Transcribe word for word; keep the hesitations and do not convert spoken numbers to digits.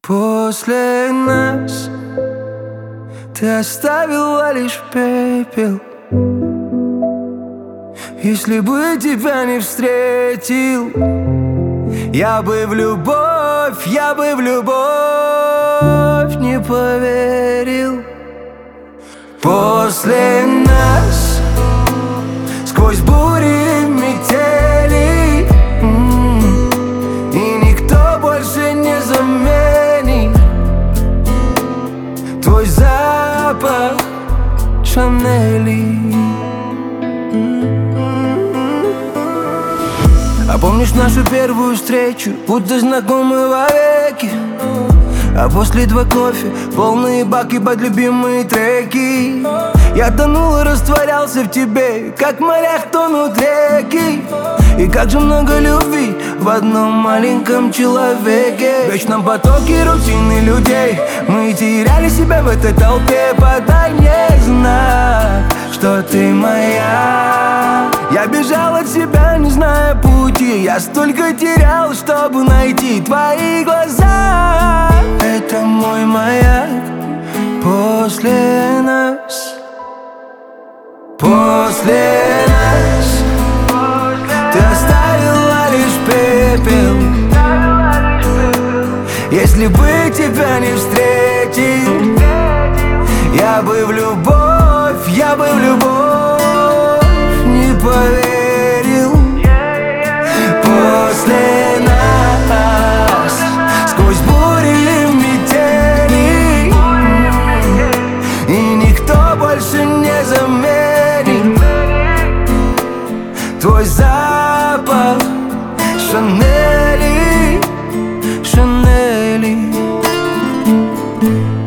После нас ты оставила лишь пепел. Если бы тебя не встретил, я бы в любовь, я бы в любовь не поверил. После нас сквозь бури и метели, и никто больше не заменит твой запах Шанели. А помнишь нашу первую встречу, будто знакомы вовеки? А после два кофе, полные баки под любимые треки. Я тонул и растворялся в тебе, как в морях тонут реки. И как же много любви в одном маленьком человеке. В вечном потоке рутины людей мы теряли себя в этой толпе. Подай мне знак, что ты моя. Я бежал от себя, не зная пути. Я столько терял, чтобы найти твои глаза. Это мой маяк после нас. После нас ты оставила лишь пепел. Если бы тебя не встретил, я бы в любовь, я бы в любовь не поверил. После нас сквозь бури и метели, и никто больше не заменит твой запах Шанели, Шанели.